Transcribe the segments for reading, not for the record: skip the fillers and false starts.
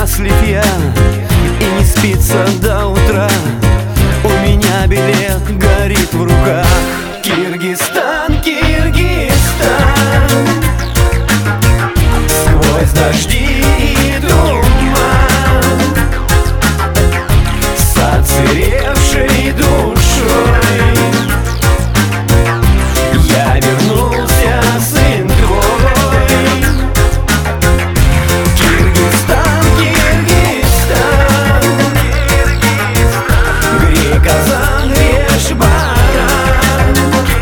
счастлив я, и не спится до утра. У меня билет горит в руках. Киргизстан, Киргизстан, сквозь дожди и туман, с отсыревшей душой я вернулся, сын твой. Киргизстан, Киргизстан, грей казан, режь баран,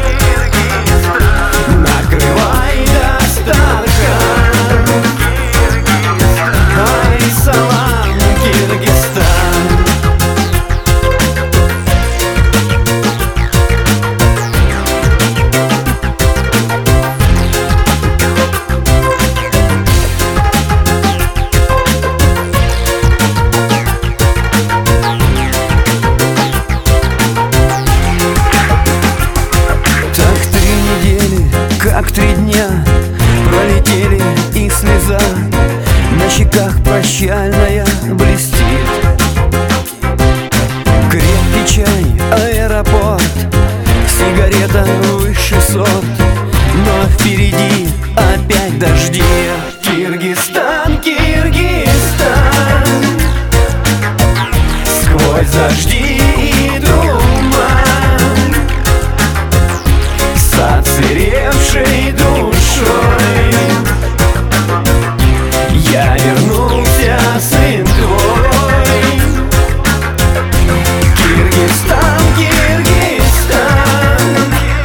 накрывай Дастархан. Ай, салам, Киргизстан. Как 3 дня пролетели, и слеза на щеках прощальная блестит. Крепкий чай, аэропорт, сигарета высший сорт, но впереди опять дожди. Киргизстан, Киргизстан, сквозь дожди и туман, с отсыревшей душой я вернулся, сын твой. Киргизстан, Киргизстан,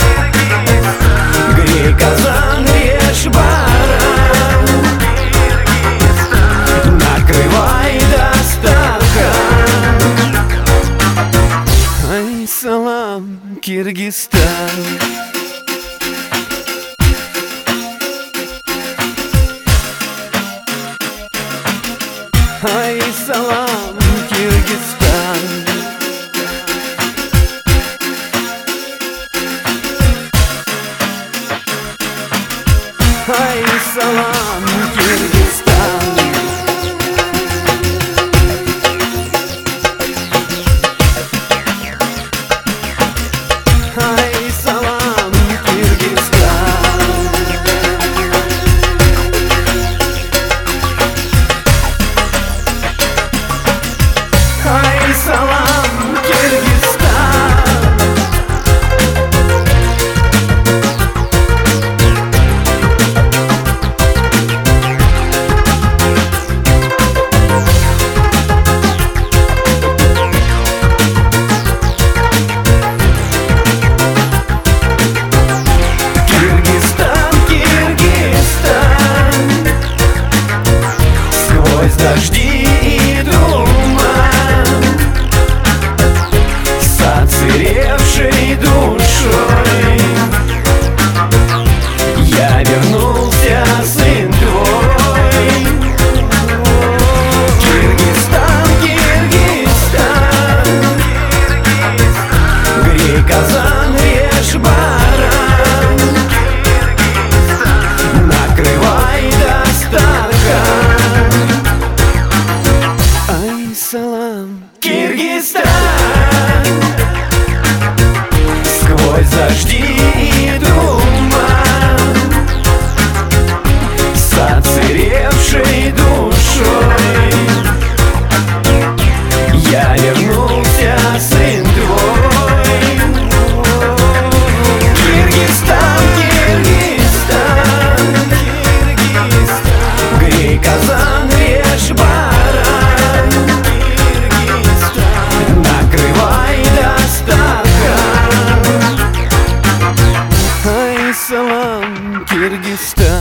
грей казан, режь баран, накрывай Дастархан. Ай, салам, Киргизстан. Ай, салам, Киргизстан. Ай, салам, Киргизстан. Ай, салам, Киргизстан. Ай, салам, Киргизстан. Киргизстан, Киргизстан, сквозь дожди и туман, с отсыревшей душой я вернулся, сын твой. Киргизстан, Киргизстан, грей казан, режь баран, накрывай Дастархан. Ай, салам, Киргизстан, сквозь дожди и туман, с отсыревшей душой я вернулся, сын твой. Киргизстан, Киргизстан, грей казан, режь баран, накрывай Дастархан. Ай, салам, Киргизстан.